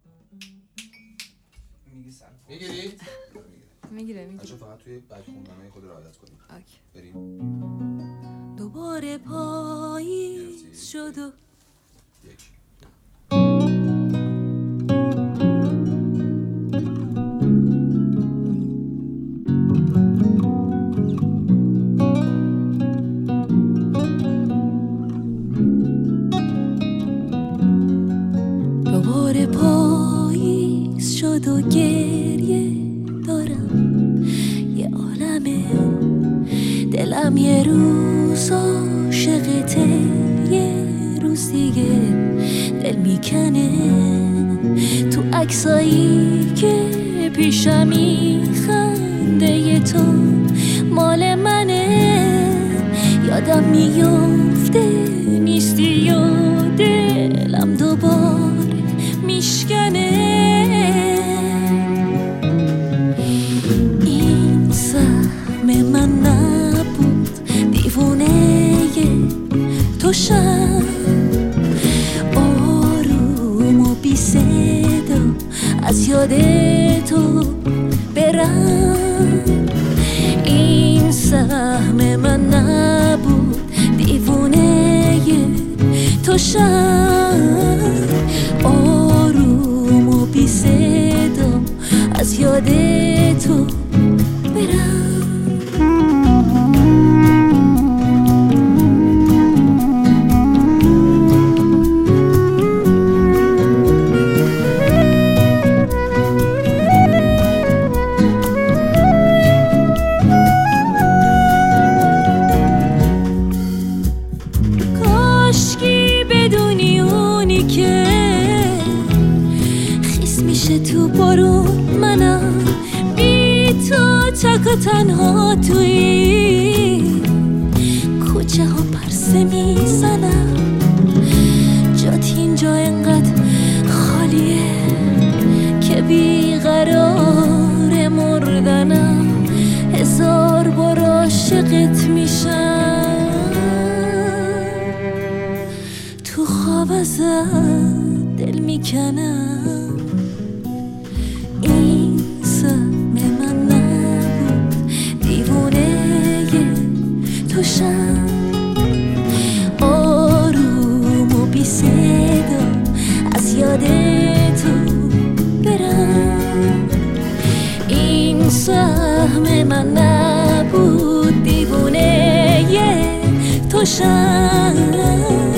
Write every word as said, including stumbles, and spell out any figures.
میگیری؟ میگیره میگیره. بچه فقط توی بک خوندنهای خود رعایت کنیم. اوکی. بریم. دوباره پاییز شد و یک. دوباره پاییز شد و گریه دارم، یه عالمه دلم یه روز عاشقته، یه روز دیگه دل میکنه. تو عکسایی که پیشمی خنده تو مال منه، یادم میفته نیستی و دلم دوباره میشکنه. این سهم من نبود، دیوونه تو شم، آروم و بی صدا از یاد تو برم. این سهم من نبود، دیوونه تو شم، آروم و بی صدا از یاد تو برم. تو بارون منم بی تو تک و تنها توی کوچه ها پرسه میزنم، جات اینجا انقدر خالیه که بیقرار مردنم. هزار بار عاشقت میشم، تو خواب ازت دل میکنم. این سهم من نبود، دیوونه تو شم، آروم و بی صدا از یاد تو برم. این سهم من نبود، دیوونه تو شم،